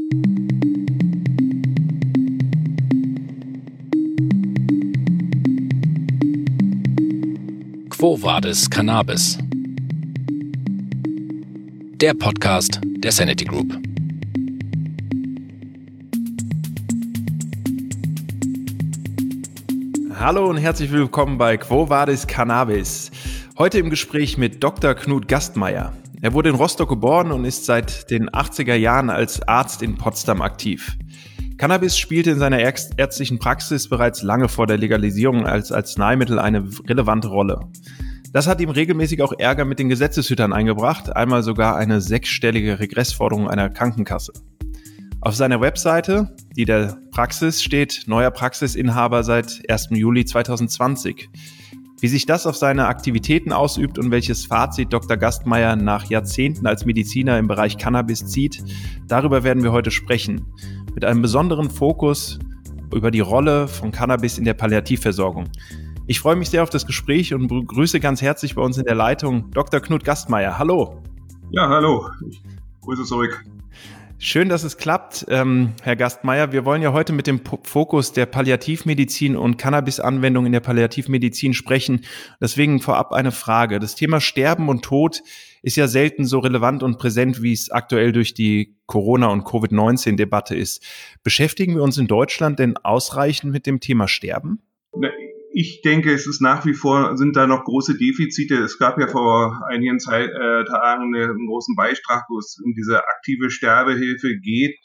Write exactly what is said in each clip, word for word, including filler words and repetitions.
Quo Vadis Cannabis? Der Podcast der Sanity Group. Hallo und herzlich willkommen bei Quo Vadis Cannabis. Heute im Gespräch mit Doktor Knut Gastmeier. Er wurde in Rostock geboren und ist seit den achtziger Jahren als Arzt in Potsdam aktiv. Cannabis spielte in seiner ärztlichen Praxis bereits lange vor der Legalisierung als Arzneimittel eine relevante Rolle. Das hat ihm regelmäßig auch Ärger mit den Gesetzeshütern eingebracht, einmal sogar eine sechsstellige Regressforderung einer Krankenkasse. Auf seiner Webseite, die der Praxis, steht neuer Praxisinhaber seit ersten Juli zweitausendzwanzig. Wie sich das auf seine Aktivitäten ausübt und welches Fazit Doktor Gastmeier nach Jahrzehnten als Mediziner im Bereich Cannabis zieht, darüber werden wir heute sprechen. Mit einem besonderen Fokus über die Rolle von Cannabis in der Palliativversorgung. Ich freue mich sehr auf das Gespräch und begrüße ganz herzlich bei uns in der Leitung Doktor Knut Gastmeier. Hallo. Ja, hallo. Ich grüße zurück. Schön, dass es klappt, ähm, Herr Gastmeier. Wir wollen ja heute mit dem P- Fokus der Palliativmedizin und Cannabis-Anwendung in der Palliativmedizin sprechen. Deswegen vorab eine Frage. Das Thema Sterben und Tod ist ja selten so relevant und präsent, wie es aktuell durch die Corona- und Covid neunzehn Debatte ist. Beschäftigen wir uns in Deutschland denn ausreichend mit dem Thema Sterben? Ich denke, es ist nach wie vor, sind da noch große Defizite. Es gab ja vor einigen Zeit, äh, Tagen einen großen Beitrag, wo es um diese aktive Sterbehilfe geht.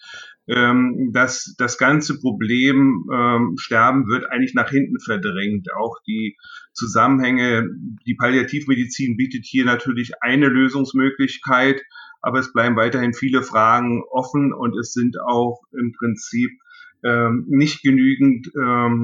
Ähm, dass das ganze Problem ähm, Sterben wird eigentlich nach hinten verdrängt. Auch die Zusammenhänge, die Palliativmedizin bietet hier natürlich eine Lösungsmöglichkeit, aber es bleiben weiterhin viele Fragen offen und es sind auch im Prinzip Ähm, nicht genügend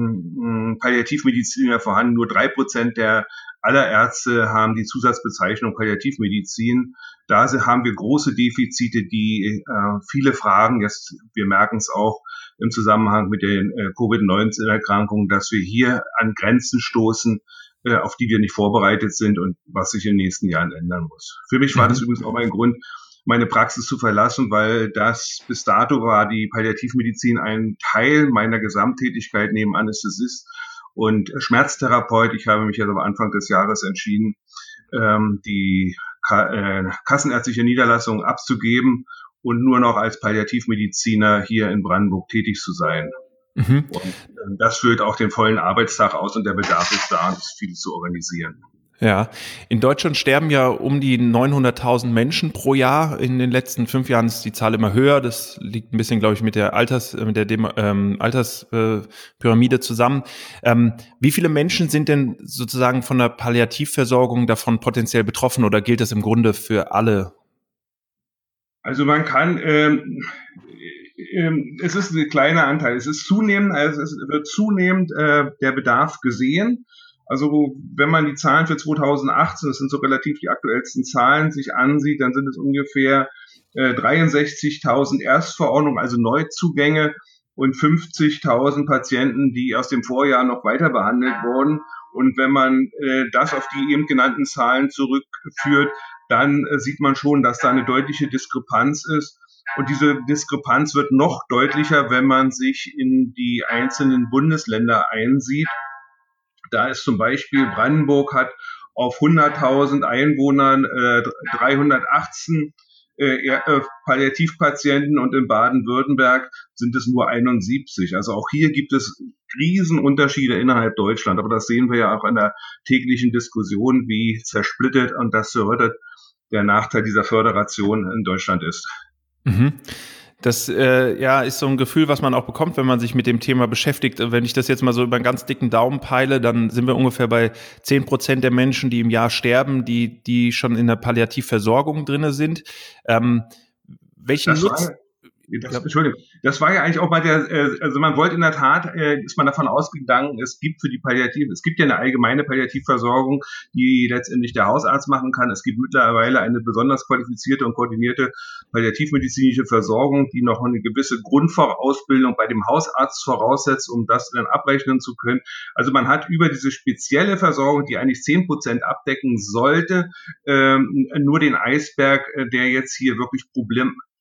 ähm, Palliativmediziner vorhanden. Nur drei Prozent der aller Ärzte haben die Zusatzbezeichnung Palliativmedizin. Da haben wir große Defizite, die äh, viele Fragen, jetzt, wir merken es auch im Zusammenhang mit den äh, Covid neunzehn Erkrankungen, dass wir hier an Grenzen stoßen, äh, auf die wir nicht vorbereitet sind und was sich in den nächsten Jahren ändern muss. Für mich war das übrigens auch ein Grund, meine Praxis zu verlassen, weil das bis dato war die Palliativmedizin ein Teil meiner Gesamttätigkeit neben Anästhesist und Schmerztherapeut. Ich habe mich also am Anfang des Jahres entschieden, die kassenärztliche Niederlassung abzugeben und nur noch als Palliativmediziner hier in Brandenburg tätig zu sein. Mhm. Und das füllt auch den vollen Arbeitstag aus und der Bedarf ist da, und es ist viel zu organisieren. Ja, in Deutschland sterben ja um die neunhunderttausend Menschen pro Jahr. In den letzten fünf Jahren ist die Zahl immer höher. Das liegt ein bisschen, glaube ich, mit der Alters, mit der Dem- ähm, Alterspyramide äh, zusammen. Ähm, wie viele Menschen sind denn sozusagen von der Palliativversorgung davon potenziell betroffen oder gilt das im Grunde für alle? Also man kann, ähm, ähm, es ist ein kleiner Anteil. Es ist zunehmend, also es wird zunehmend äh, der Bedarf gesehen. Also wenn man die Zahlen für zweitausendachtzehn, das sind so relativ die aktuellsten Zahlen, sich ansieht, dann sind es ungefähr äh, dreiundsechzigtausend Erstverordnungen, also Neuzugänge und fünfzigtausend Patienten, die aus dem Vorjahr noch weiter behandelt wurden. Und wenn man äh, das auf die eben genannten Zahlen zurückführt, dann äh, sieht man schon, dass da eine deutliche Diskrepanz ist. Und diese Diskrepanz wird noch deutlicher, wenn man sich in die einzelnen Bundesländer einsieht. Da ist zum Beispiel Brandenburg hat auf hunderttausend Einwohnern äh, dreihundertachtzehn äh, äh, Palliativpatienten und in Baden-Württemberg sind es nur einundsiebzig. Also auch hier gibt es Riesenunterschiede innerhalb Deutschland. Aber das sehen wir ja auch in der täglichen Diskussion, wie zersplittert und das zerrüttet der Nachteil dieser Föderation in Deutschland ist. Mhm. Das äh, ja, ist so ein Gefühl, was man auch bekommt, wenn man sich mit dem Thema beschäftigt. Wenn ich das jetzt mal so über einen ganz dicken Daumen peile, dann sind wir ungefähr bei zehn Prozent der Menschen, die im Jahr sterben, die die schon in der Palliativversorgung drinne sind. Ähm, welchen das Nutzen? War, das, ja. Entschuldigung, das war ja eigentlich auch bei der, äh, also man wollte in der Tat, äh, ist man davon ausgegangen, es gibt für die Palliativ, es gibt ja eine allgemeine Palliativversorgung, die letztendlich der Hausarzt machen kann. Es gibt mittlerweile eine besonders qualifizierte und koordinierte palliativmedizinische Versorgung, die noch eine gewisse Grundvorausbildung bei dem Hausarzt voraussetzt, um das dann abrechnen zu können. Also man hat über diese spezielle Versorgung, die eigentlich zehn Prozent abdecken sollte, ähm, nur den Eisberg, der jetzt hier wirklich Problem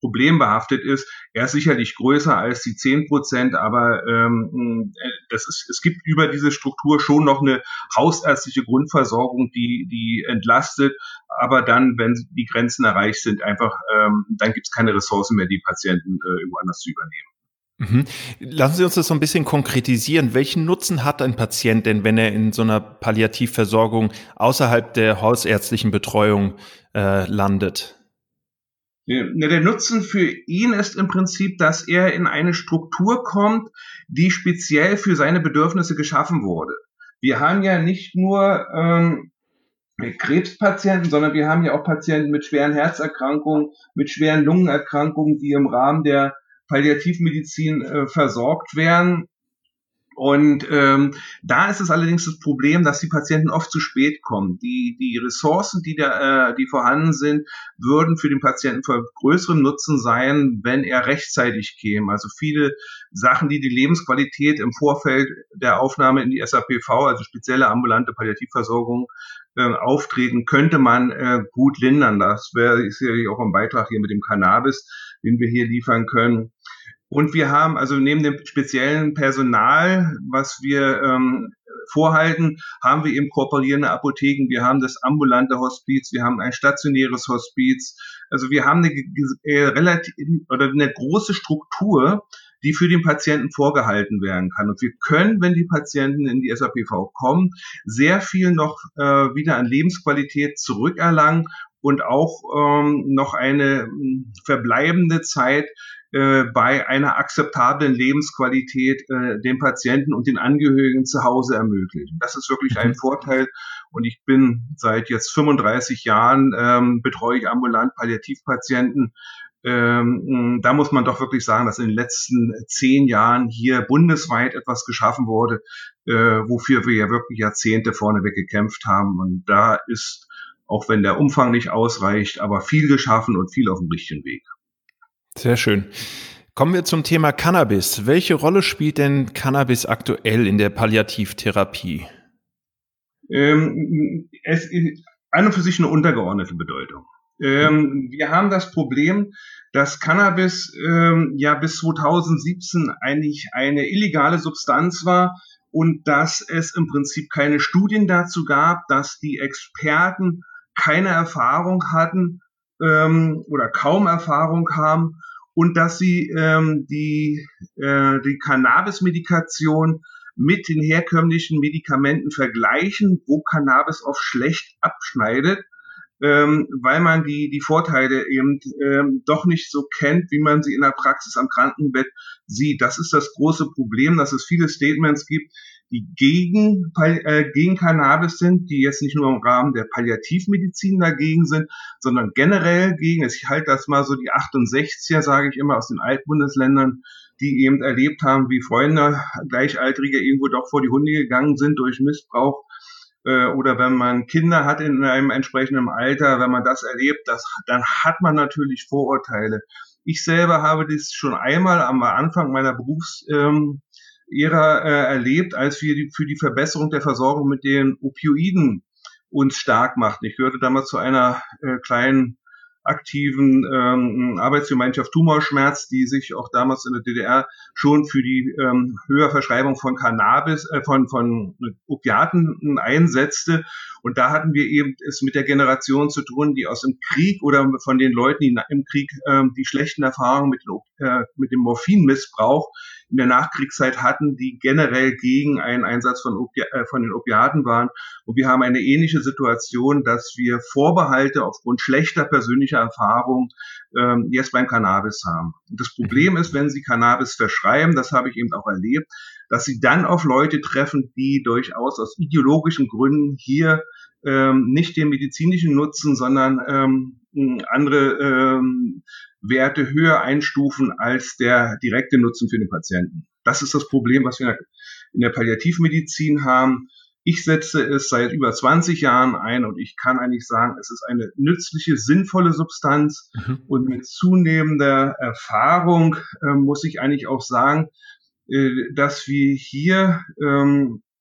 problembehaftet ist. Er ist sicherlich größer als die zehn Prozent, aber ähm, das ist, es gibt über diese Struktur schon noch eine hausärztliche Grundversorgung, die, die entlastet. Aber dann, wenn die Grenzen erreicht sind, einfach, ähm, dann gibt es keine Ressourcen mehr, die Patienten äh, irgendwo anders zu übernehmen. Mhm. Lassen Sie uns das so ein bisschen konkretisieren. Welchen Nutzen hat ein Patient denn, wenn er in so einer Palliativversorgung außerhalb der hausärztlichen Betreuung äh, landet? Der Nutzen für ihn ist im Prinzip, dass er in eine Struktur kommt, die speziell für seine Bedürfnisse geschaffen wurde. Wir haben ja nicht nur ähm, Krebspatienten, sondern wir haben ja auch Patienten mit schweren Herzerkrankungen, mit schweren Lungenerkrankungen, die im Rahmen der Palliativmedizin äh, versorgt werden. Und ähm, da ist es allerdings das Problem, dass die Patienten oft zu spät kommen. Die die Ressourcen, die da, äh, die vorhanden sind, würden für den Patienten von größerem Nutzen sein, wenn er rechtzeitig käme. Also viele Sachen, die die Lebensqualität im Vorfeld der Aufnahme in die S A P V, also spezielle ambulante Palliativversorgung, äh, auftreten, könnte man äh, gut lindern. Das wäre sicherlich auch ein Beitrag hier mit dem Cannabis, den wir hier liefern können. Und wir haben also neben dem speziellen Personal, was wir ähm, vorhalten, haben wir eben kooperierende Apotheken, wir haben das ambulante Hospiz, wir haben ein stationäres Hospiz. Also wir haben eine äh, relativ oder eine große Struktur, die für den Patienten vorgehalten werden kann. Und wir können, wenn die Patienten in die S A P V kommen, sehr viel noch äh, wieder an Lebensqualität zurückerlangen und auch ähm, noch eine mh, verbleibende Zeit äh, bei einer akzeptablen Lebensqualität äh, den Patienten und den Angehörigen zu Hause ermöglichen. Das ist wirklich ein Vorteil. Und ich bin seit jetzt fünfunddreißig Jahren, ähm, betreue ich ambulant Palliativpatienten. Ähm, da muss man doch wirklich sagen, dass in den letzten zehn Jahren hier bundesweit etwas geschaffen wurde, äh, wofür wir ja wirklich Jahrzehnte vorneweg gekämpft haben. Und da ist, auch wenn der Umfang nicht ausreicht, aber viel geschaffen und viel auf dem richtigen Weg. Sehr schön. Kommen wir zum Thema Cannabis. Welche Rolle spielt denn Cannabis aktuell in der Palliativtherapie? Ähm, es ist an und für sich eine untergeordnete Bedeutung. Ähm, wir haben das Problem, dass Cannabis ähm, ja bis zweitausendsiebzehn eigentlich eine illegale Substanz war und dass es im Prinzip keine Studien dazu gab, dass die Experten keine Erfahrung hatten ähm, oder kaum Erfahrung haben und dass sie ähm, die, äh, die Cannabis-Medikation mit den herkömmlichen Medikamenten vergleichen, wo Cannabis oft schlecht abschneidet, ähm, weil man die die Vorteile eben ähm, doch nicht so kennt, wie man sie in der Praxis am Krankenbett sieht. Das ist das große Problem, dass es viele Statements gibt, die gegen, äh, gegen Cannabis sind, die jetzt nicht nur im Rahmen der Palliativmedizin dagegen sind, sondern generell gegen, ich halte das mal so die achtundsechziger, sage ich immer, aus den Altbundesländern, die eben erlebt haben, wie Freunde, Gleichaltrige irgendwo doch vor die Hunde gegangen sind durch Missbrauch. Oder wenn man Kinder hat in einem entsprechenden Alter, wenn man das erlebt, das, dann hat man natürlich Vorurteile. Ich selber habe das schon einmal am Anfang meiner Berufsära ähm, äh, erlebt, als wir die, für die Verbesserung der Versorgung mit den Opioiden uns stark machten. Ich gehörte damals zu einer äh, kleinen aktiven ähm, Arbeitsgemeinschaft Tumorschmerz, die sich auch damals in der D D R schon für die ähm, Höherverschreibung von Cannabis, äh, von von Opiaten einsetzte. Und da hatten wir eben es mit der Generation zu tun, die aus dem Krieg oder von den Leuten, die im Krieg ähm, die schlechten Erfahrungen mit, äh, mit dem Morphinmissbrauch in der Nachkriegszeit hatten, die generell gegen einen Einsatz von, Opi- äh, von den Opiaten waren. Und wir haben eine ähnliche Situation, dass wir Vorbehalte aufgrund schlechter persönlicher Erfahrung ähm, jetzt beim Cannabis haben. Und das Problem ist, wenn Sie Cannabis verschreiben, das habe ich eben auch erlebt, dass Sie dann auf Leute treffen, die durchaus aus ideologischen Gründen hier ähm, nicht den medizinischen Nutzen, sondern ähm, andere ähm, Werte höher einstufen als der direkte Nutzen für den Patienten. Das ist das Problem, was wir in der Palliativmedizin haben. Ich setze es seit über zwanzig Jahren ein und ich kann eigentlich sagen, es ist eine nützliche, sinnvolle Substanz. Mhm. Und mit zunehmender Erfahrung äh, muss ich eigentlich auch sagen, äh, dass wir hier ähm,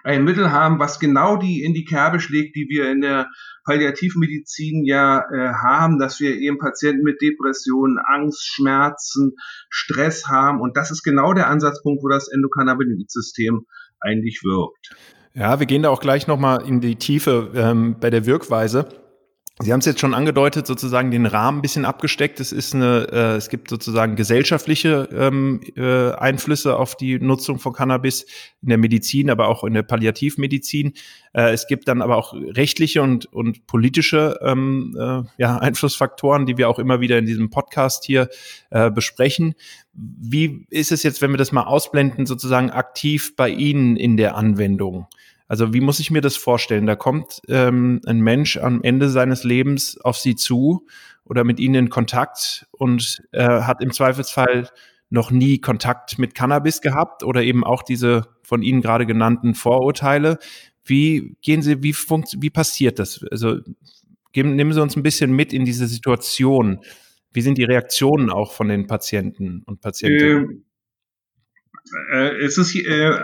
ein Mittel haben, was genau die in die Kerbe schlägt, die wir in der Palliativmedizin ja äh, haben, dass wir eben Patienten mit Depressionen, Angst, Schmerzen, Stress haben. Und das ist genau der Ansatzpunkt, wo das Endokannabinoid-System eigentlich wirkt. Ja, wir gehen da auch gleich nochmal in die Tiefe ähm, bei der Wirkweise. Sie haben es jetzt schon angedeutet, sozusagen den Rahmen ein bisschen abgesteckt. Es ist eine, äh, es gibt sozusagen gesellschaftliche ähm, äh, Einflüsse auf die Nutzung von Cannabis in der Medizin, aber auch in der Palliativmedizin. Äh, es gibt dann aber auch rechtliche und und politische ähm, äh, ja, Einflussfaktoren, die wir auch immer wieder in diesem Podcast hier äh, besprechen. Wie ist es jetzt, wenn wir das mal ausblenden, sozusagen aktiv bei Ihnen in der Anwendung? Also wie muss ich mir das vorstellen? Da kommt ähm, ein Mensch am Ende seines Lebens auf Sie zu oder mit Ihnen in Kontakt und äh, hat im Zweifelsfall noch nie Kontakt mit Cannabis gehabt oder eben auch diese von Ihnen gerade genannten Vorurteile. Wie gehen Sie, wie funkt, wie passiert das? Also geben, nehmen Sie uns ein bisschen mit in diese Situation. Wie sind die Reaktionen auch von den Patienten und Patientinnen? Ähm, äh, es ist äh,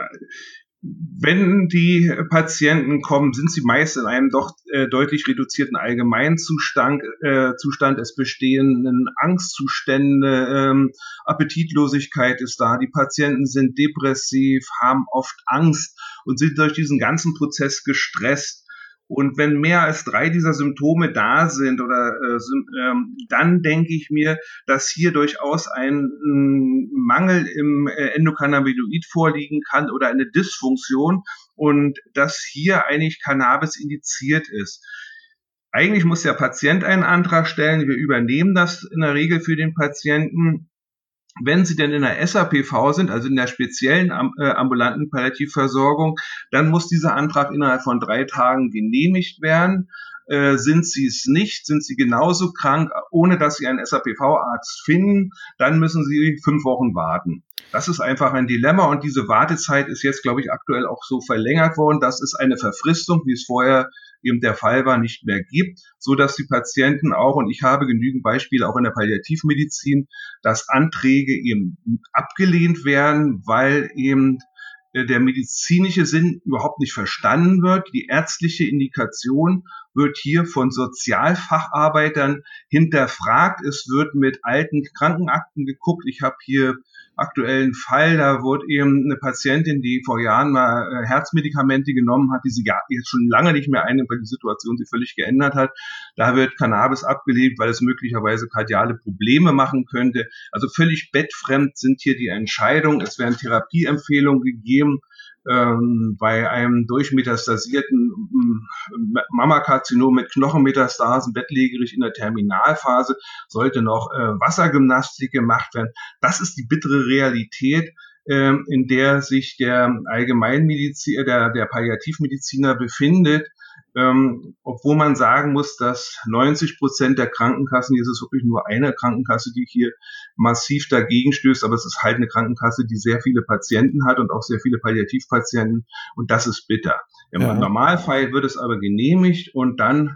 Wenn die Patienten kommen, sind sie meist in einem doch äh, deutlich reduzierten Allgemeinzustand. Äh, Zustand. Es bestehen Angstzustände, ähm, Appetitlosigkeit ist da. Die Patienten sind depressiv, haben oft Angst und sind durch diesen ganzen Prozess gestresst. Und wenn mehr als drei dieser Symptome da sind, oder äh, ähm, dann denke ich mir, dass hier durchaus ein äh, Mangel im äh, Endokannabinoid vorliegen kann oder eine Dysfunktion und dass hier eigentlich Cannabis indiziert ist. Eigentlich muss der Patient einen Antrag stellen. Wir übernehmen das in der Regel für den Patienten. Wenn Sie denn in der S A P V sind, also in der speziellen äh, ambulanten Palliativversorgung, dann muss dieser Antrag innerhalb von drei Tagen genehmigt werden. Äh, sind Sie es nicht, sind Sie genauso krank, ohne dass Sie einen S A P V-Arzt finden, dann müssen Sie fünf Wochen warten. Das ist einfach ein Dilemma und diese Wartezeit ist jetzt, glaube ich, aktuell auch so verlängert worden. Das ist eine Verfristung, wie es vorher eben der Fall war, nicht mehr gibt, so dass die Patienten auch, und ich habe genügend Beispiele auch in der Palliativmedizin, dass Anträge eben abgelehnt werden, weil eben der medizinische Sinn überhaupt nicht verstanden wird. Die ärztliche Indikation wird hier von Sozialfacharbeitern hinterfragt. Es wird mit alten Krankenakten geguckt. Ich habe hier aktuellen Fall, da wurde eben eine Patientin, die vor Jahren mal Herzmedikamente genommen hat, die sie jetzt schon lange nicht mehr einnimmt, weil die Situation sich völlig geändert hat. Da wird Cannabis abgelehnt, weil es möglicherweise kardiale Probleme machen könnte. Also völlig bettfremd sind hier die Entscheidungen. Es werden Therapieempfehlungen gegeben. Ähm, bei einem durchmetastasierten ähm, Mammakarzinom mit Knochenmetastasen, bettlägerig in der Terminalphase, sollte noch äh, Wassergymnastik gemacht werden. Das ist die bittere Realität, ähm, in der sich der Allgemeinmediziner, der, der Palliativmediziner befindet. Ähm, obwohl man sagen muss, dass neunzig Prozent der Krankenkassen, hier ist es wirklich nur eine Krankenkasse, die hier massiv dagegen stößt, aber es ist halt eine Krankenkasse, die sehr viele Patienten hat und auch sehr viele Palliativpatienten und das ist bitter. Im ja. Normalfall wird es aber genehmigt und dann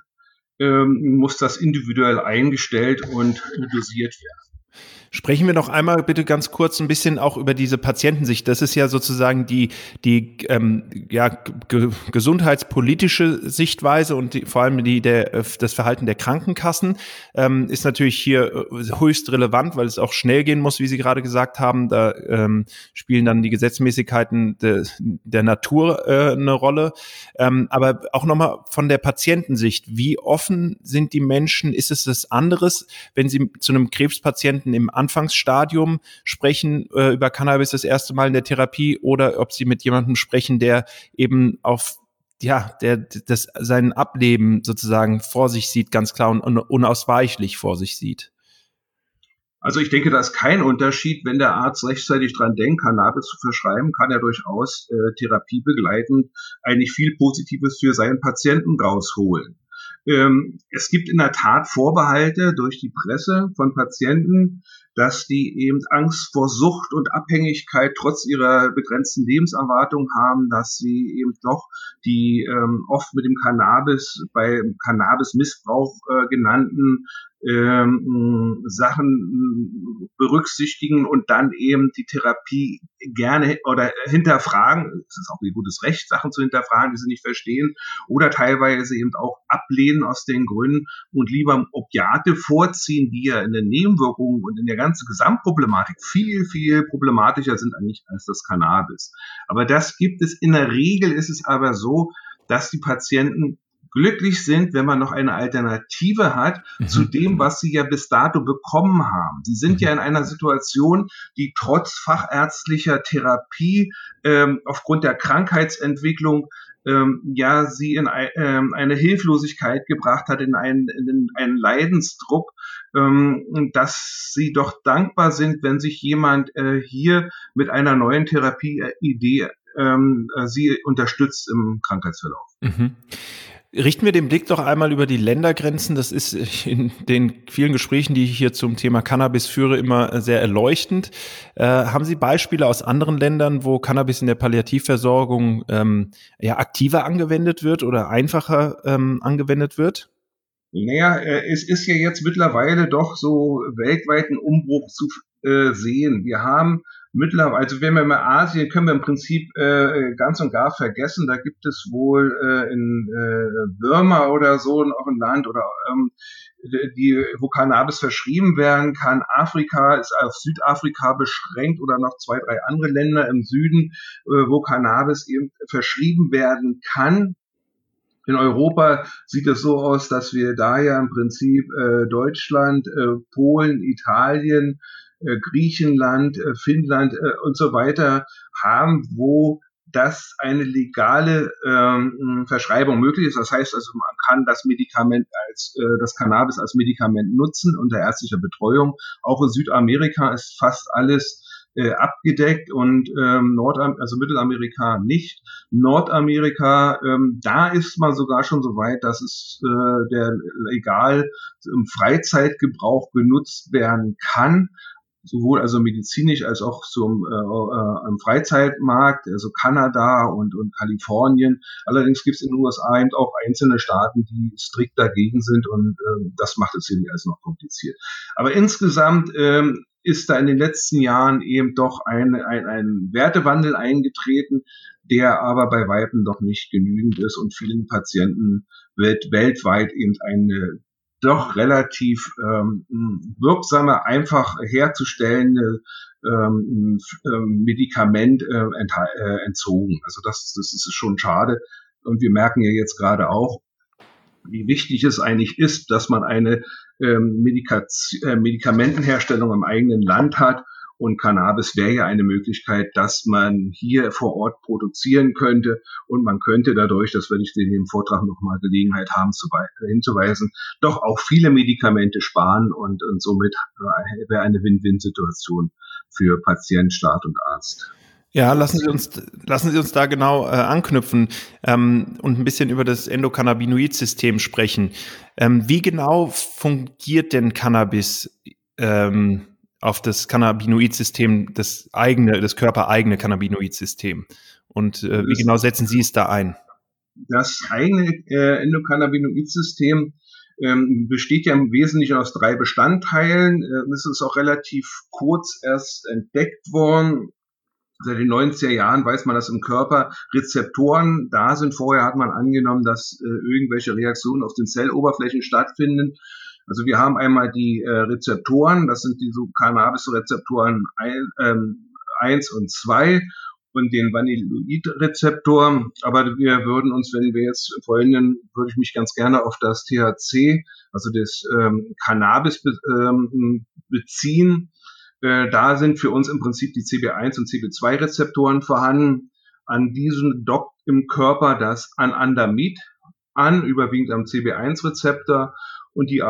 ähm, muss das individuell eingestellt und dosiert werden. Sprechen wir noch einmal bitte ganz kurz ein bisschen auch über diese Patientensicht. Das ist ja sozusagen die die ähm, ja ge- gesundheitspolitische Sichtweise und die, vor allem die der das Verhalten der Krankenkassen ähm, ist natürlich hier höchst relevant, weil es auch schnell gehen muss, wie Sie gerade gesagt haben. Da ähm, spielen dann die Gesetzmäßigkeiten de, der Natur äh, eine Rolle. Ähm, aber auch nochmal von der Patientensicht: Wie offen sind die Menschen? Ist es das anderes, wenn Sie zu einem Krebspatienten im Anfangsstadium sprechen äh, über Cannabis das erste Mal in der Therapie oder ob Sie mit jemandem sprechen, der eben auf, ja, der das sein Ableben sozusagen vor sich sieht, ganz klar und unausweichlich vor sich sieht? Also ich denke, da ist kein Unterschied. Wenn der Arzt rechtzeitig dran denkt, Cannabis zu verschreiben, kann er durchaus äh, therapiebegleitend eigentlich viel Positives für seinen Patienten rausholen. Ähm, es gibt in der Tat Vorbehalte durch die Presse von Patienten, dass die eben Angst vor Sucht und Abhängigkeit trotz ihrer begrenzten Lebenserwartung haben, dass sie eben doch die ähm, oft mit dem Cannabis, bei Cannabismissbrauch äh, genannten ähm, Sachen berücksichtigen und dann eben die Therapie gerne oder hinterfragen. Es ist auch ihr gutes Recht, Sachen zu hinterfragen, die sie nicht verstehen, oder teilweise eben auch ablehnen aus den Gründen und lieber Opiate vorziehen, die ja in den Nebenwirkungen und in der ganzen Gesamtproblematik viel, viel problematischer sind eigentlich als das Cannabis. Aber das gibt es, in der Regel ist es aber so, dass die Patienten glücklich sind, wenn man noch eine Alternative hat mhm. zu dem, was sie ja bis dato bekommen haben. Sie sind mhm. ja in einer Situation, die trotz fachärztlicher Therapie ähm, aufgrund der Krankheitsentwicklung ähm, ja sie in ein, ähm, eine Hilflosigkeit gebracht hat, in einen, in einen Leidensdruck, ähm, dass sie doch dankbar sind, wenn sich jemand äh, hier mit einer neuen Therapieidee ähm, sie unterstützt im Krankheitsverlauf. Mhm. Richten wir den Blick doch einmal über die Ländergrenzen. Das ist in den vielen Gesprächen, die ich hier zum Thema Cannabis führe, immer sehr erleuchtend. Äh, haben Sie Beispiele aus anderen Ländern, wo Cannabis in der Palliativversorgung ähm, ja, aktiver angewendet wird oder einfacher ähm, angewendet wird? Naja, es ist ja jetzt mittlerweile doch so weltweiten Umbruch zu äh, sehen. Wir haben mittlerweile, also wenn wir mal Asien, können wir im Prinzip äh, ganz und gar vergessen. Da gibt es wohl äh, in äh, Burma oder so noch ein Land oder ähm, die, wo Cannabis verschrieben werden kann. Afrika ist auf Südafrika beschränkt oder noch zwei, drei andere Länder im Süden, äh, wo Cannabis eben verschrieben werden kann. In Europa sieht es so aus, dass wir da ja im Prinzip äh, Deutschland, äh, Polen, Italien, äh, Griechenland, äh, Finnland äh, und so weiter haben, wo das eine legale ähm, Verschreibung möglich ist. Das heißt also, man kann das Medikament als äh, das Cannabis als Medikament nutzen unter ärztlicher Betreuung. Auch in Südamerika ist fast alles Äh, abgedeckt und ähm, Nordam- also Mittelamerika nicht. Nordamerika, ähm, da ist man sogar schon so weit, dass es äh, der legal im Freizeitgebrauch genutzt werden kann, sowohl also medizinisch als auch zum äh, äh, im Freizeitmarkt, also Kanada und und Kalifornien. Allerdings gibt es in den U S A eben auch einzelne Staaten, die strikt dagegen sind und äh, das macht es hier alles noch kompliziert. Aber insgesamt ähm, ist da in den letzten Jahren eben doch ein, ein, ein Wertewandel eingetreten, der aber bei Weitem doch nicht genügend ist und vielen Patienten welt, weltweit eben eine doch relativ ähm, wirksame, einfach herzustellende ähm, Medikament äh, entha- äh, entzogen. Also das, das ist schon schade. Und wir merken ja jetzt gerade auch, wie wichtig es eigentlich ist, dass man eine ähm, Medikaz- äh, Medikamentenherstellung im eigenen Land hat. Und Cannabis wäre ja eine Möglichkeit, dass man hier vor Ort produzieren könnte. Und man könnte dadurch, das werde ich in dem Vortrag nochmal Gelegenheit haben, zu be- hinzuweisen, doch auch viele Medikamente sparen. Und, und somit wäre eine Win-Win-Situation für Patient, Staat und Arzt. Ja, lassen Sie uns, lassen Sie uns da genau äh, anknüpfen ähm, und ein bisschen über das Endokannabinoid-System sprechen. Ähm, wie genau fungiert denn Cannabis ähm, auf das Cannabinoid-System, das eigene, das körpereigene Cannabinoid-System? Und äh, wie genau setzen Sie es da ein? Das eigene äh, Endokannabinoid-System ähm, besteht ja im Wesentlichen aus drei Bestandteilen. Äh, es ist auch relativ kurz erst entdeckt worden. Seit den neunziger Jahren weiß man, dass im Körper Rezeptoren da sind. Vorher hat man angenommen, dass äh, irgendwelche Reaktionen auf den Zelloberflächen stattfinden. Also wir haben einmal die äh, Rezeptoren, das sind die so Cannabis-Rezeptoren eins und zwei und den Vanilloid-Rezeptor. Aber wir würden uns, wenn wir jetzt folgenden, würde ich mich ganz gerne auf das T H C, also das ähm, Cannabis be- ähm, beziehen. Da sind für uns im Prinzip die C B eins und C B zwei Rezeptoren vorhanden. An diesen dockt im Körper das Anandamid an, überwiegend am C B eins Rezeptor, und die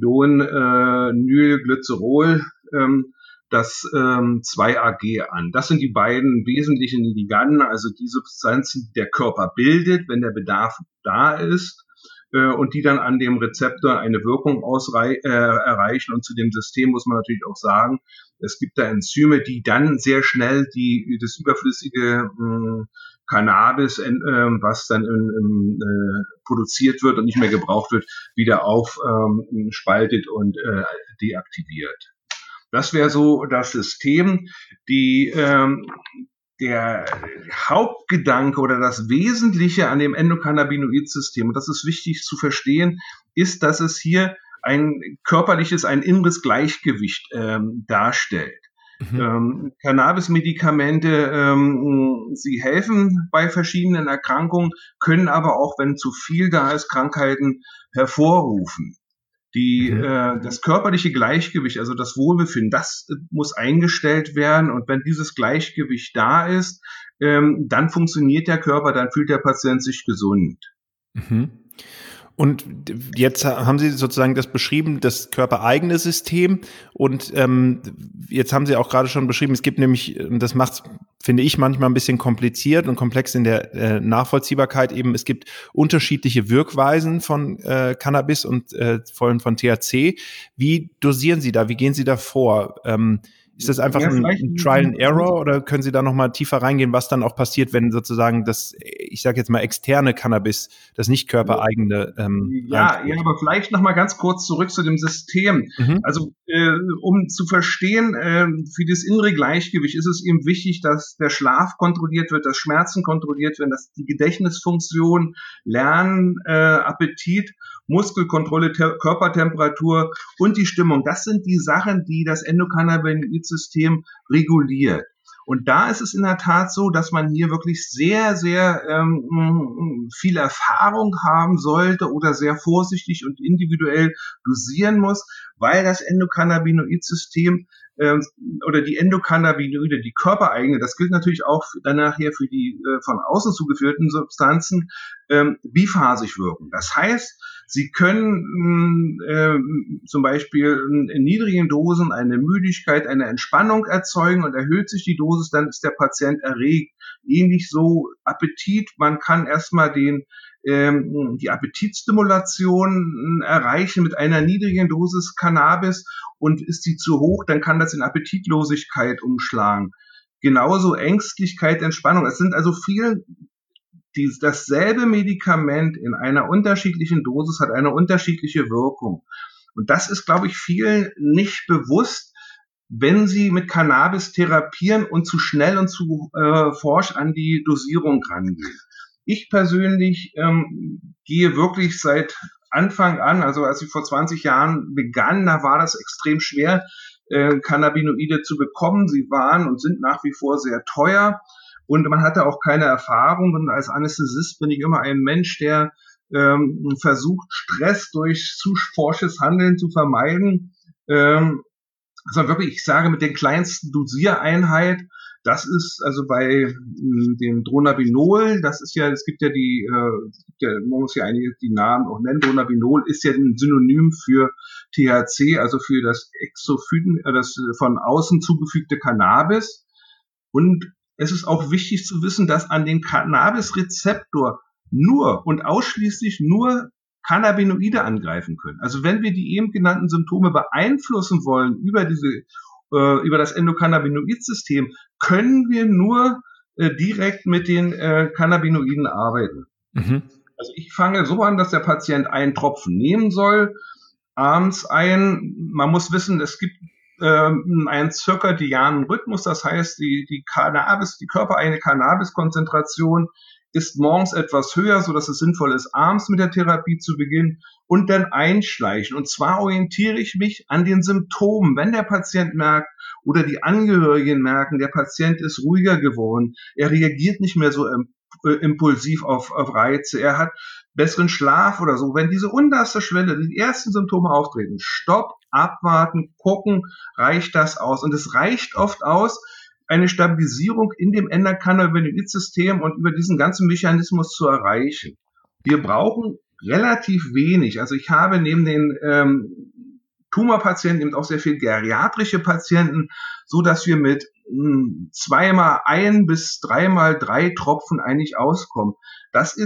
Arachidonylglycerol, ähm, das ähm, zwei A G an. Das sind die beiden wesentlichen Liganden, also die Substanzen, die der Körper bildet, wenn der Bedarf da ist. äh, und die dann an dem Rezeptor eine Wirkung ausrei- äh, erreichen. Und zu dem System muss man natürlich auch sagen, es gibt da Enzyme, die dann sehr schnell die das überflüssige mh, Cannabis, äh, was dann in, in, äh, produziert wird und nicht mehr gebraucht wird, wieder aufspaltet ähm, und äh, deaktiviert. Das wäre so das System. Die ähm, der Hauptgedanke oder das Wesentliche an dem Endokannabinoid-System, und das ist wichtig zu verstehen, ist, dass es hier ein körperliches, ein inneres Gleichgewicht ähm, darstellt. Mhm. Ähm, Cannabis-Medikamente, ähm, sie helfen bei verschiedenen Erkrankungen, können aber auch, wenn zu viel da ist, Krankheiten hervorrufen. Die, mhm. äh, das körperliche Gleichgewicht, also das Wohlbefinden, das äh, muss eingestellt werden. Und wenn dieses Gleichgewicht da ist, ähm, dann funktioniert der Körper, dann fühlt der Patient sich gesund. Mhm. Und jetzt haben Sie sozusagen das beschrieben, das körpereigene System. Und ähm, jetzt haben Sie auch gerade schon beschrieben, es gibt nämlich, das macht es, finde ich, manchmal ein bisschen kompliziert und komplex in der äh, Nachvollziehbarkeit eben, es gibt unterschiedliche Wirkweisen von äh, Cannabis und äh, vor allem von T H C. Wie dosieren Sie da? Wie gehen Sie da vor? Ähm, Ist das einfach ja, ein, ein Trial and Error oder können Sie da nochmal tiefer reingehen, was dann auch passiert, wenn sozusagen das, ich sage jetzt mal, externe Cannabis, das nicht körpereigene ähm, Ja, ja, aber vielleicht nochmal ganz kurz zurück zu dem System. Mhm. Also äh, um zu verstehen, äh, für das innere Gleichgewicht ist es eben wichtig, dass der Schlaf kontrolliert wird, dass Schmerzen kontrolliert werden, dass die Gedächtnisfunktion, Lernen, äh, Appetit, Muskelkontrolle, Te- Körpertemperatur und die Stimmung. Das sind die Sachen, die das Endokannabinoid-System reguliert. Und da ist es in der Tat so, dass man hier wirklich sehr, sehr ähm, viel Erfahrung haben sollte oder sehr vorsichtig und individuell dosieren muss, weil das Endokannabinoid-System äh, oder die Endokannabinoide, die körpereigene, das gilt natürlich auch dann nachher für die äh, von außen zugeführten Substanzen, ähm, biphasig wirken. Das heißt, Sie können äh, zum Beispiel in niedrigen Dosen eine Müdigkeit, eine Entspannung erzeugen und erhöht sich die Dosis, dann ist der Patient erregt. Ähnlich so Appetit. Man kann erstmal den ähm, die Appetitstimulation erreichen mit einer niedrigen Dosis Cannabis und ist die zu hoch, dann kann das in Appetitlosigkeit umschlagen. Genauso Ängstlichkeit, Entspannung. Es sind also viele Die, dasselbe Medikament in einer unterschiedlichen Dosis hat eine unterschiedliche Wirkung. Und das ist, glaube ich, vielen nicht bewusst, wenn sie mit Cannabis therapieren und zu schnell und zu äh, forsch an die Dosierung rangehen. Ich persönlich ähm, gehe wirklich seit Anfang an, also als ich vor zwanzig Jahren begann, da war das extrem schwer, äh, Cannabinoide zu bekommen. Sie waren und sind nach wie vor sehr teuer. Und man hatte auch keine Erfahrung. Und als Anästhesist bin ich immer ein Mensch, der ähm, versucht, Stress durch zu forsches Handeln zu vermeiden. Ähm, also wirklich, ich sage mit den kleinsten Dosiereinheit, das ist also bei mh, dem Dronabinol, das ist ja, es gibt ja die, äh, es gibt ja, man muss ja einige die Namen auch nennen, Dronabinol ist ja ein Synonym für T H C, also für das Exophyten, äh, das von außen zugefügte Cannabis. Und es ist auch wichtig zu wissen, dass an den Cannabis-Rezeptor nur und ausschließlich nur Cannabinoide angreifen können. Also wenn wir die eben genannten Symptome beeinflussen wollen über diese äh, über das Endokannabinoid-System, können wir nur äh, direkt mit den äh, Cannabinoiden arbeiten. Mhm. Also ich fange so an, dass der Patient einen Tropfen nehmen soll, abends ein. Man muss wissen, es gibt einen zirkadianen Rhythmus, das heißt, die, die Cannabis, die körpereigene Cannabis-Konzentration ist morgens etwas höher, so dass es sinnvoll ist, abends mit der Therapie zu beginnen und dann einschleichen. Und zwar orientiere ich mich an den Symptomen. Wenn der Patient merkt oder die Angehörigen merken, der Patient ist ruhiger geworden, er reagiert nicht mehr so impulsiv auf, auf Reize, er hat besseren Schlaf oder so. Wenn diese unterste Schwelle, die ersten Symptome auftreten, stopp, abwarten, gucken, reicht das aus? Und es reicht oft aus, eine Stabilisierung in dem Endokannabinoid-System und über diesen ganzen Mechanismus zu erreichen. Wir brauchen relativ wenig. Also ich habe neben den ähm, Tumorpatienten eben auch sehr viel geriatrische Patienten, so dass wir mit mh, zweimal ein bis dreimal drei Tropfen eigentlich auskommen. Das ist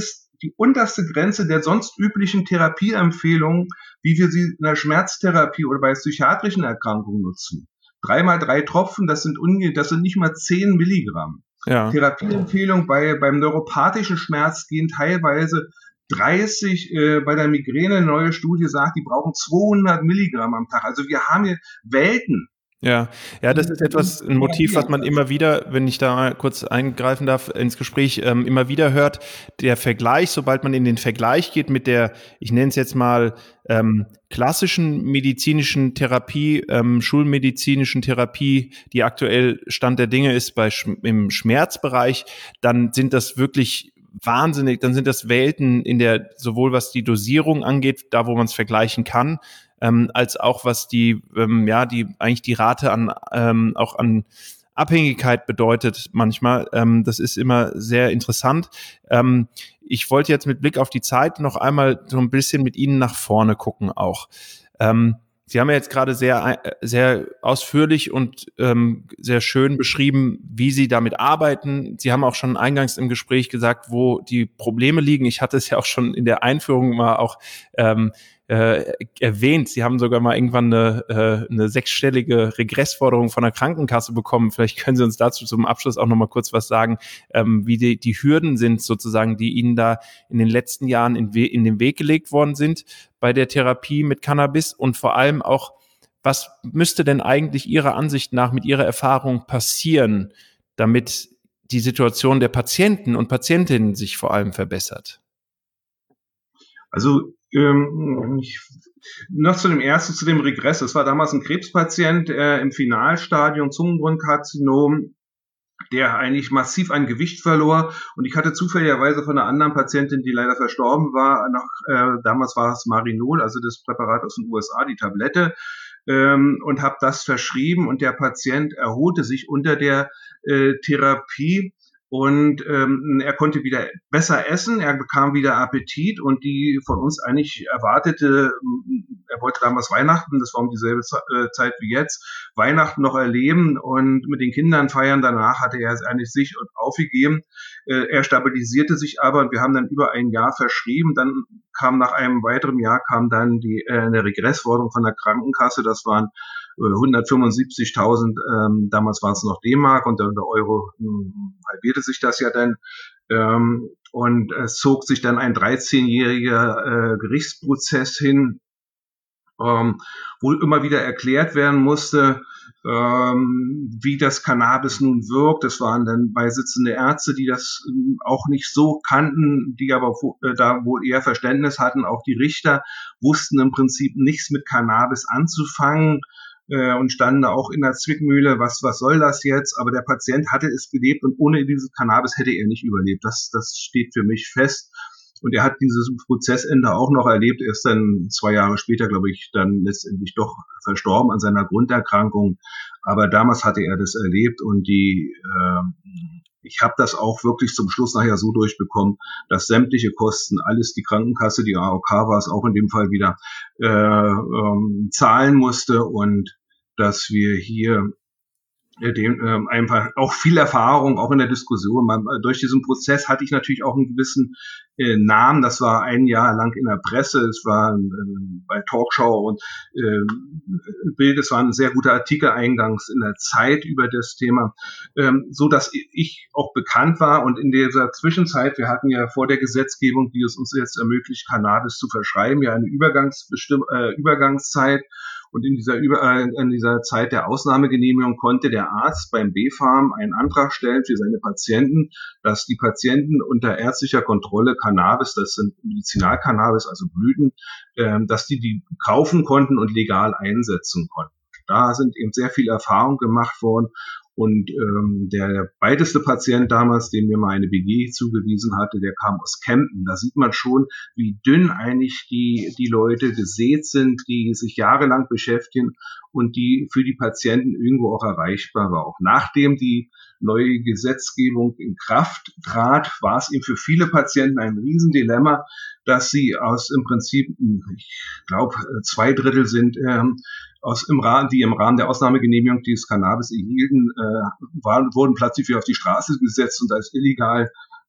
die unterste Grenze der sonst üblichen Therapieempfehlungen, wie wir sie in der Schmerztherapie oder bei psychiatrischen Erkrankungen nutzen. Dreimal drei Tropfen, das sind unge das sind nicht mal zehn Milligramm. Ja. Therapieempfehlung bei beim neuropathischen Schmerz gehen teilweise dreißig, äh, bei der Migräne eine neue Studie sagt, die brauchen zweihundert Milligramm am Tag. Also wir haben hier Welten. Ja, ja, das ist etwas, ein Motiv, was man immer wieder, wenn ich da mal kurz eingreifen darf, ins Gespräch, ähm, immer wieder hört. Der Vergleich, sobald man in den Vergleich geht mit der, ich nenne es jetzt mal, ähm, klassischen medizinischen Therapie, ähm, schulmedizinischen Therapie, die aktuell Stand der Dinge ist bei im Schmerzbereich, dann sind das wirklich wahnsinnig, dann sind das Welten in der, sowohl was die Dosierung angeht, da wo man es vergleichen kann, ähm, als auch was die, ähm, ja, die eigentlich die Rate an, ähm, auch an Abhängigkeit bedeutet manchmal. Ähm, das ist immer sehr interessant. Ähm, ich wollte jetzt mit Blick auf die Zeit noch einmal so ein bisschen mit Ihnen nach vorne gucken auch. Ähm, Sie haben ja jetzt gerade sehr, sehr ausführlich und ähm, sehr schön beschrieben, wie Sie damit arbeiten. Sie haben auch schon eingangs im Gespräch gesagt, wo die Probleme liegen. Ich hatte es ja auch schon in der Einführung mal auch ähm, äh, erwähnt. Sie haben sogar mal irgendwann eine, äh, eine sechsstellige Regressforderung von der Krankenkasse bekommen. Vielleicht können Sie uns dazu zum Abschluss auch noch mal kurz was sagen, ähm, wie die, die Hürden sind sozusagen, die Ihnen da in den letzten Jahren in, We- in den Weg gelegt worden sind bei der Therapie mit Cannabis und vor allem auch, was müsste denn eigentlich Ihrer Ansicht nach mit Ihrer Erfahrung passieren, damit die Situation der Patienten und Patientinnen sich vor allem verbessert? Also ähm, ich, noch zu dem ersten, zu dem Regress. Das war damals ein Krebspatient äh, im Finalstadium, Zungenröhrenkarzinom, der eigentlich massiv an Gewicht verlor. Und ich hatte zufälligerweise von einer anderen Patientin, die leider verstorben war, noch äh, damals war es Marinol, also das Präparat aus den U S A, die Tablette, ähm, und habe das verschrieben. Und der Patient erholte sich unter der äh, Therapie. Und ähm, er konnte wieder besser essen, er bekam wieder Appetit und die von uns eigentlich erwartete, er wollte damals Weihnachten, das war um dieselbe Zeit wie jetzt, Weihnachten noch erleben und mit den Kindern feiern. Danach hatte er es eigentlich sich aufgegeben. Äh, er stabilisierte sich aber und wir haben dann über ein Jahr verschrieben. Dann kam nach einem weiteren Jahr kam dann die äh, eine Regressforderung von der Krankenkasse. Das waren hundertfünfundsiebzigtausend, ähm, damals war es noch D-Mark und der, der Euro hm, halbierte sich das ja dann. Ähm, und es zog sich dann ein dreizehnjähriger äh, Gerichtsprozess hin, ähm, wo immer wieder erklärt werden musste, ähm, wie das Cannabis nun wirkt. Das waren dann beisitzende Ärzte, die das ähm, auch nicht so kannten, die aber äh, da wohl eher Verständnis hatten. Auch die Richter wussten im Prinzip nichts mit Cannabis anzufangen äh, und standen auch in der Zwickmühle, was was soll das jetzt? Aber der Patient hatte es gelebt und ohne dieses Cannabis hätte er nicht überlebt. Das das steht für mich fest. Und er hat dieses Prozessende auch noch erlebt. Er ist dann zwei Jahre später, glaube ich, dann letztendlich doch verstorben an seiner Grunderkrankung. Aber damals hatte er das erlebt und die, äh, ich habe das auch wirklich zum Schluss nachher so durchbekommen, dass sämtliche Kosten, alles die Krankenkasse, die A O K war es auch in dem Fall wieder, äh, ähm, zahlen musste und dass wir hier dem ähm, einfach auch viel Erfahrung, auch in der Diskussion. Man, durch diesen Prozess hatte ich natürlich auch einen gewissen äh, Namen. Das war ein Jahr lang in der Presse, es war äh, bei Talkshow und äh, Bild, es war ein sehr guter Artikel eingangs in der Zeit über das Thema, ähm, so dass ich auch bekannt war. Und in dieser Zwischenzeit, wir hatten ja vor der Gesetzgebung, die es uns jetzt ermöglicht, Cannabis zu verschreiben, ja eine Übergangsbestimm- äh, Übergangszeit. Und in dieser, Über äh, in dieser Zeit der Ausnahmegenehmigung konnte der Arzt beim B-Farm einen Antrag stellen für seine Patienten, dass die Patienten unter ärztlicher Kontrolle Cannabis, das sind Medizinalcannabis, also Blüten, äh, dass die die kaufen konnten und legal einsetzen konnten. Da sind eben sehr viel Erfahrung gemacht worden. Und ähm, der, der weiteste Patient damals, dem mir mal eine B G zugewiesen hatte, der kam aus Kempten. Da sieht man schon, wie dünn eigentlich die die Leute gesät sind, die sich jahrelang beschäftigen und die für die Patienten irgendwo auch erreichbar war. Auch nachdem die neue Gesetzgebung in Kraft trat, war es eben für viele Patienten ein Riesendilemma, dass sie aus im Prinzip, ich glaube, zwei Drittel sind ähm, aus im Rahmen, die im Rahmen der Ausnahmegenehmigung dieses Cannabis erhielten, äh, waren, wurden plötzlich wieder auf die Straße gesetzt und als illegal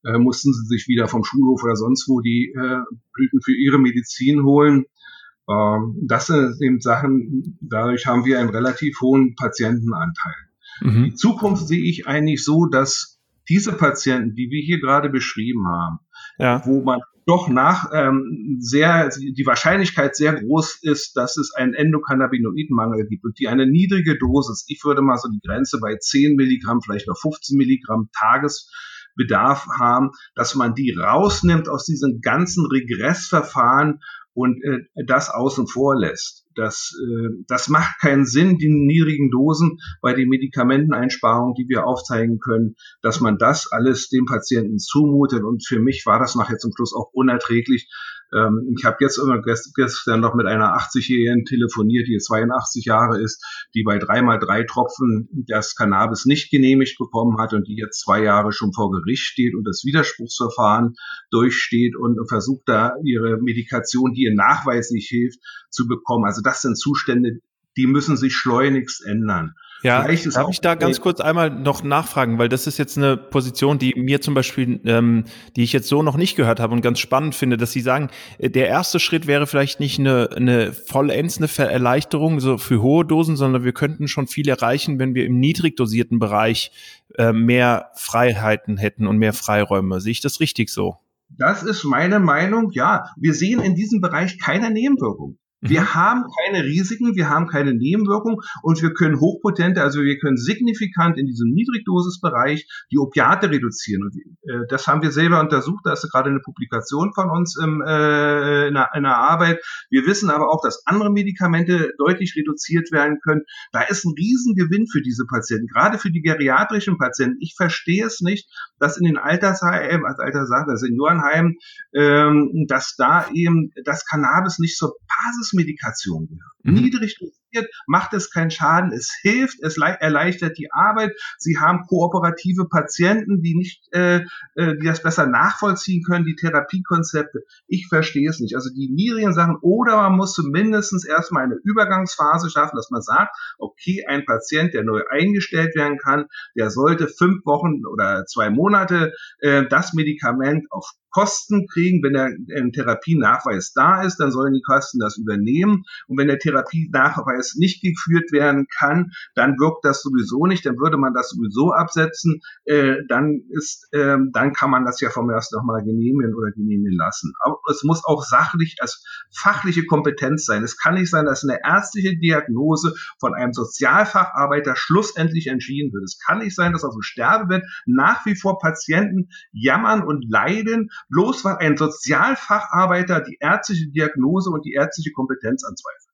äh, mussten sie sich wieder vom Schulhof oder sonst wo die äh, Blüten für ihre Medizin holen. Ähm, das sind eben Sachen, dadurch haben wir einen relativ hohen Patientenanteil. Mhm. Die Zukunft sehe ich eigentlich so, dass diese Patienten, die wir hier gerade beschrieben haben, ja. wo man doch nach ähm, sehr die Wahrscheinlichkeit sehr groß ist, dass es einen Endokannabinoidenmangel gibt und die eine niedrige Dosis, ich würde mal so die Grenze bei zehn Milligramm, vielleicht noch fünfzehn Milligramm Tagesbedarf haben, dass man die rausnimmt aus diesen ganzen Regressverfahren und äh, das außen vor lässt. Das, äh, das macht keinen Sinn, die niedrigen Dosen bei den Medikamenteneinsparungen, die wir aufzeigen können, dass man das alles dem Patienten zumutet. Und für mich war das nachher zum Schluss auch unerträglich. Ähm, ich habe jetzt immer gestern noch mit einer achtzigjährigen telefoniert, die zweiundachtzig Jahre ist, die bei drei mal drei Tropfen das Cannabis nicht genehmigt bekommen hat und die jetzt zwei Jahre schon vor Gericht steht und das Widerspruchsverfahren durchsteht und versucht da ihre Medikation, die ihr nachweislich hilft, zu bekommen. Also das sind Zustände, die müssen sich schleunigst ändern. Ja, darf ich da ganz kurz einmal noch nachfragen, weil das ist jetzt eine Position, die mir zum Beispiel, ähm, die ich jetzt so noch nicht gehört habe und ganz spannend finde, dass Sie sagen, der erste Schritt wäre vielleicht nicht eine, eine vollends eine Erleichterung so für hohe Dosen, sondern wir könnten schon viel erreichen, wenn wir im niedrig dosierten Bereich äh, mehr Freiheiten hätten und mehr Freiräume. Sehe ich das richtig so? Das ist meine Meinung, ja. Wir sehen in diesem Bereich keine Nebenwirkung. Wir haben keine Risiken, wir haben keine Nebenwirkungen und wir können hochpotente, also wir können signifikant in diesem Niedrigdosisbereich die Opiate reduzieren. Und äh, das haben wir selber untersucht, da ist gerade eine Publikation von uns im, äh, in, der, in der Arbeit. Wir wissen aber auch, dass andere Medikamente deutlich reduziert werden können. Da ist ein Riesengewinn für diese Patienten, gerade für die geriatrischen Patienten. Ich verstehe es nicht, dass in den Altersheimen, als Alterssache, Seniorenheimen, ähm, dass da eben das Cannabis nicht zur Basis Medikation gehört. Mhm. Niedrig dosiert macht es keinen Schaden, es hilft, es erleichtert die Arbeit. Sie haben kooperative Patienten, die nicht, äh, die das besser nachvollziehen können, die Therapiekonzepte. Ich verstehe es nicht. Also die niedrigen Sachen, oder man muss zumindest erstmal eine Übergangsphase schaffen, dass man sagt, okay, ein Patient, der neu eingestellt werden kann, der sollte fünf Wochen oder zwei Monate äh, das Medikament auf Kosten kriegen. Wenn der ein Therapienachweis da ist, dann sollen die Kosten das übernehmen. Und wenn der Therapienachweis nicht geführt werden kann, dann wirkt das sowieso nicht. Dann würde man das sowieso absetzen. Äh, dann ist, äh, dann kann man das ja vom ersten nochmal genehmigen oder genehmigen lassen. Aber es muss auch sachlich, als fachliche Kompetenz sein. Es kann nicht sein, dass eine ärztliche Diagnose von einem Sozialfacharbeiter schlussendlich entschieden wird. Es kann nicht sein, dass auf dem Sterbebett nach wie vor Patienten jammern und leiden, bloß weil ein Sozialfacharbeiter die ärztliche Diagnose und die ärztliche Kompetenz anzweifelt.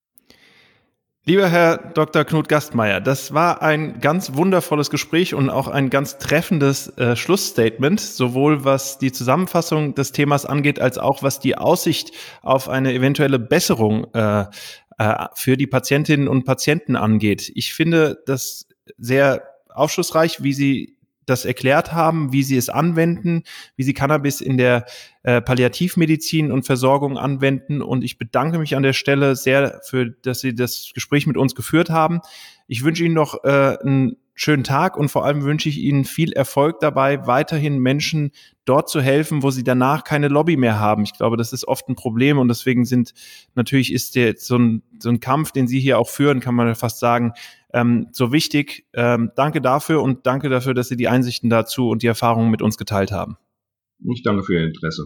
Lieber Herr Doktor Knut Gastmeier, das war ein ganz wundervolles Gespräch und auch ein ganz treffendes äh, Schlussstatement, sowohl was die Zusammenfassung des Themas angeht, als auch was die Aussicht auf eine eventuelle Besserung äh, äh, für die Patientinnen und Patienten angeht. Ich finde das sehr aufschlussreich, wie Sie das erklärt haben, wie sie es anwenden, wie sie Cannabis in der äh, Palliativmedizin und Versorgung anwenden. Und ich bedanke mich an der Stelle sehr, für, dass Sie das Gespräch mit uns geführt haben. Ich wünsche Ihnen noch äh, einen schönen Tag und vor allem wünsche ich Ihnen viel Erfolg dabei, weiterhin Menschen dort zu helfen, wo sie danach keine Lobby mehr haben. Ich glaube, das ist oft ein Problem und deswegen sind, natürlich ist der, so ein, so ein Kampf, den Sie hier auch führen, kann man fast sagen, ähm, so wichtig. Ähm, danke dafür und danke dafür, dass Sie die Einsichten dazu und die Erfahrungen mit uns geteilt haben. Ich danke für Ihr Interesse.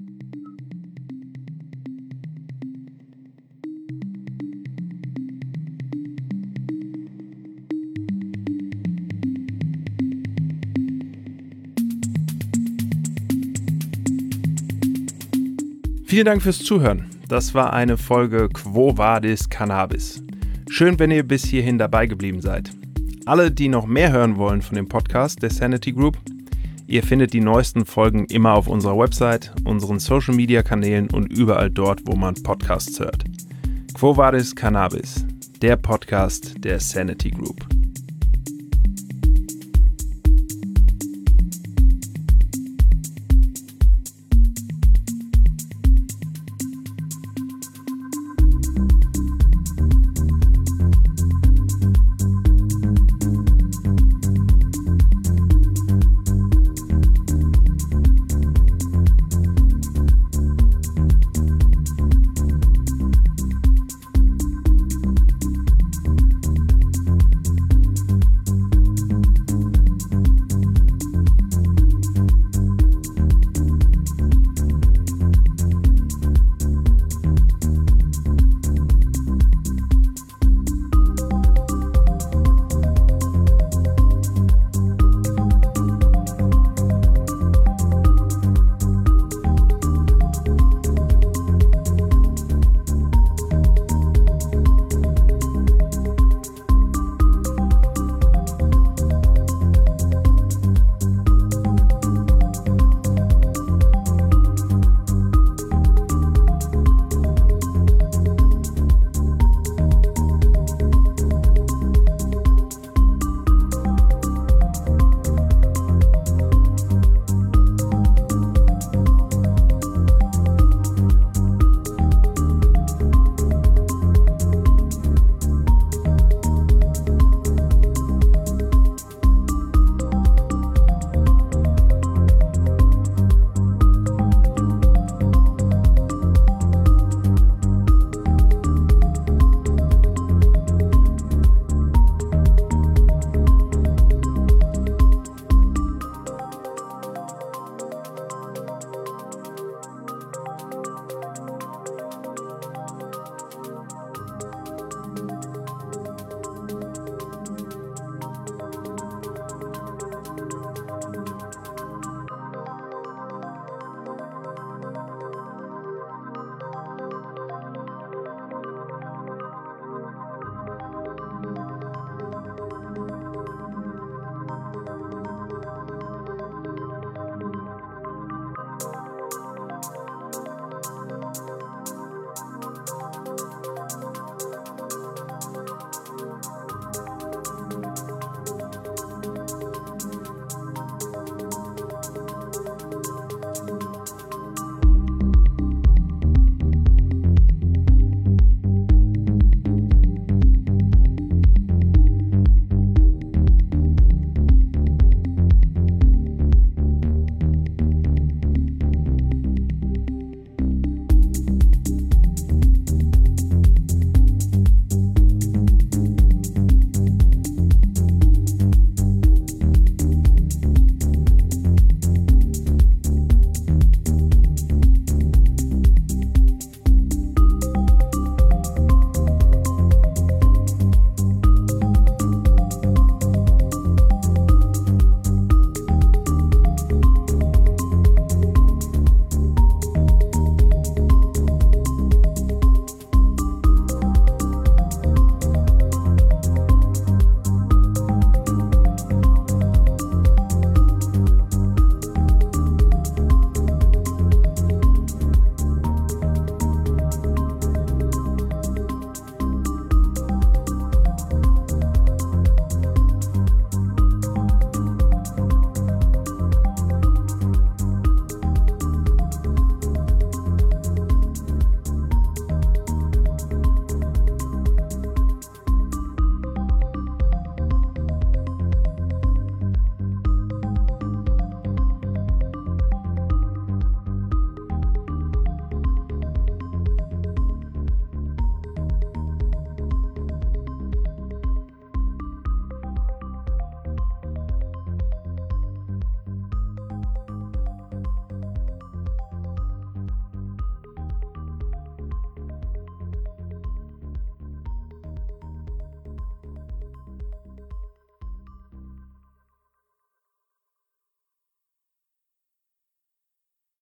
Vielen Dank fürs Zuhören. Das war eine Folge Quo Vadis Cannabis. Schön, wenn ihr bis hierhin dabei geblieben seid. Alle, die noch mehr hören wollen von dem Podcast der Sanity Group, ihr findet die neuesten Folgen immer auf unserer Website, unseren Social Media Kanälen und überall dort, wo man Podcasts hört. Quo Vadis Cannabis, der Podcast der Sanity Group.